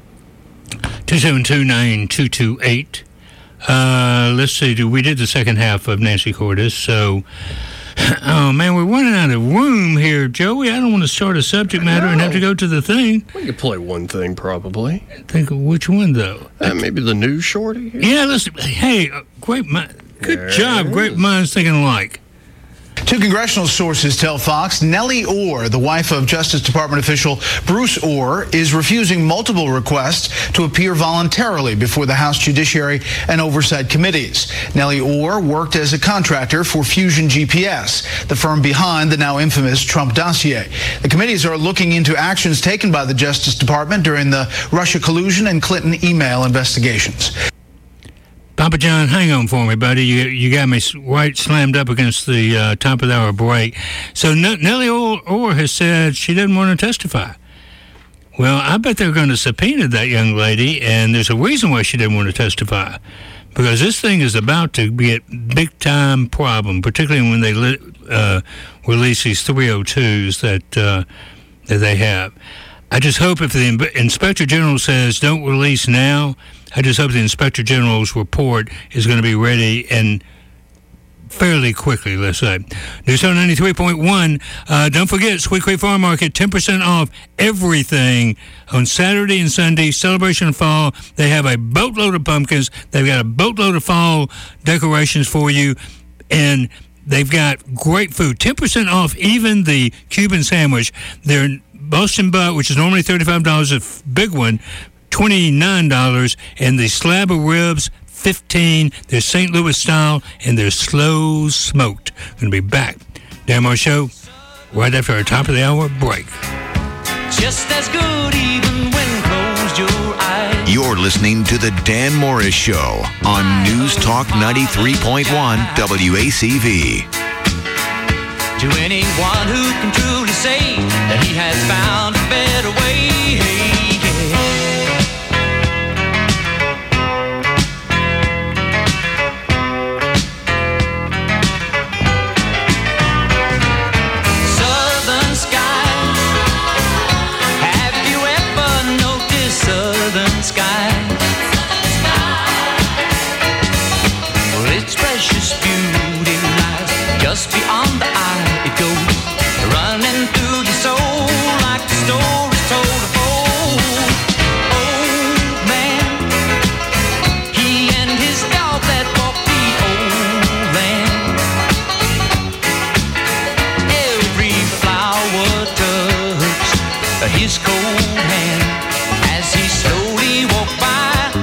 272-9228. Let's see. We did the second half of Nancy Cordes, so... Oh, man, we're running out of room here, Joey. I don't want to start a subject matter and have to go to the thing.
We could play one thing, probably.
Think of which one, though?
Maybe the news shorty?
Yeah, listen. Hey, great mind. Good job. Great minds thinking alike.
Two congressional sources tell Fox Nellie Ohr, the wife of Justice Department official Bruce Ohr, is refusing multiple requests to appear voluntarily before the House Judiciary and Oversight Committees. Nellie Ohr worked as a contractor for Fusion GPS, the firm behind the now infamous Trump dossier. The committees are looking into actions taken by the Justice Department during the Russia collusion and Clinton email investigations.
Papa John, hang on for me, buddy. You got me right slammed up against the top of the hour break. So Nellie Ohr has said she doesn't want to testify. Well, I bet they're going to subpoena that young lady, and there's a reason why she didn't want to testify. Because this thing is about to be a big-time problem, particularly when they release these 302s that they have. I just hope if the Inspector General says don't release now, I just hope the Inspector General's report is going to be ready and fairly quickly, let's say. News on 93.1. Don't forget, Sweet Creek Farm Market, 10% off everything on Saturday and Sunday. Celebration of Fall. They have a boatload of pumpkins. They've got a boatload of fall decorations for you. And they've got great food. 10% off even the Cuban sandwich. Their Boston butt, which is normally $35, a big one, $29, and the slab of ribs, $15. They're St. Louis style, and they're slow smoked. Going to be back. Dan Morris Show, right after our top of the hour break.
Just as good even when closed your eyes.
You're listening to the Dan Morris Show on News Talk 93.1 WACV.
To anyone who can truly say that he has found a better way.